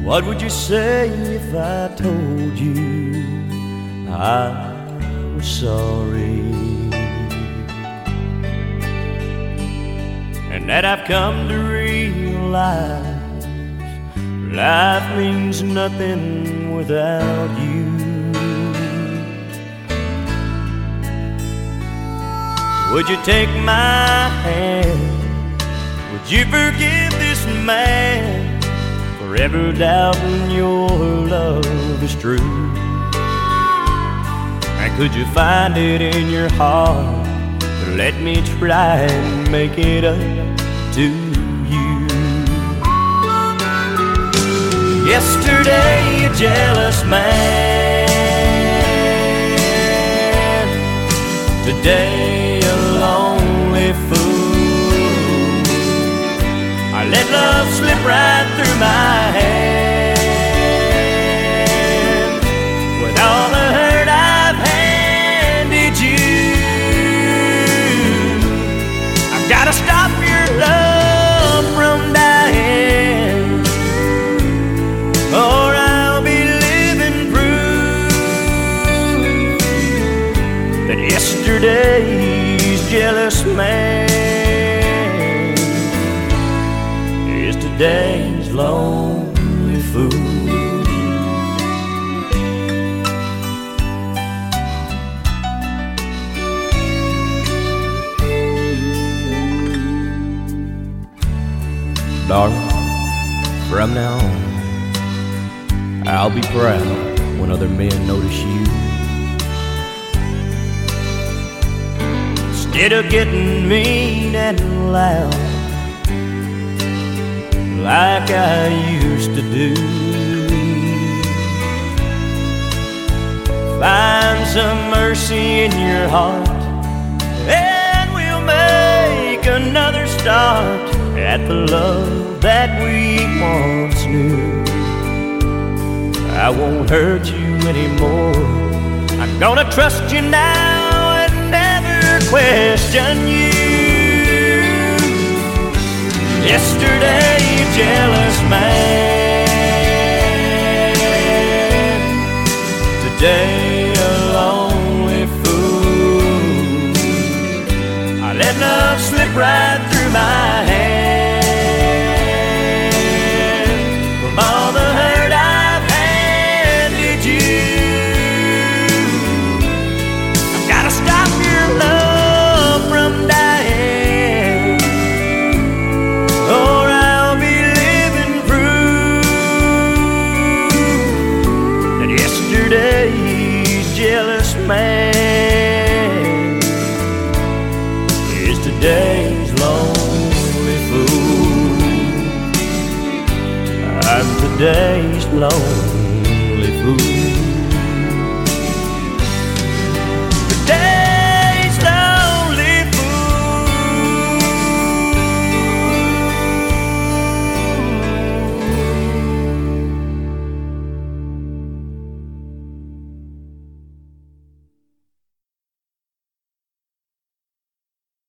What would you say if I told you I was sorry, and that I've come to realize life means nothing without you? Would you take my hand? Would you forgive this man for ever doubting your love is true? And could you find it in your heart to let me try and make it up to you? Yesterday, a jealous man. Today, a lonely fool. I let love slip right through my hand. With all the hurt I've handed you, I've gotta stop your love from dying, or I'll be living proof that yesterday's jealous man is today's lonely fool. Darling, from now on, I'll be proud when other men notice you. Instead of getting mean and loud like I used to do, find some mercy in your heart, and we'll make another start at the love that we once knew. I won't hurt you anymore. I'm gonna trust you now and never question you. Yesterday, a jealous man. Today, a lonely fool. I let love slip right through my hand. From all the hurt I've handed you, I've gotta stop your love from dying, or I'll be living proof that yesterday's jealous man is today's lonely fool. I'm today's lonely fool.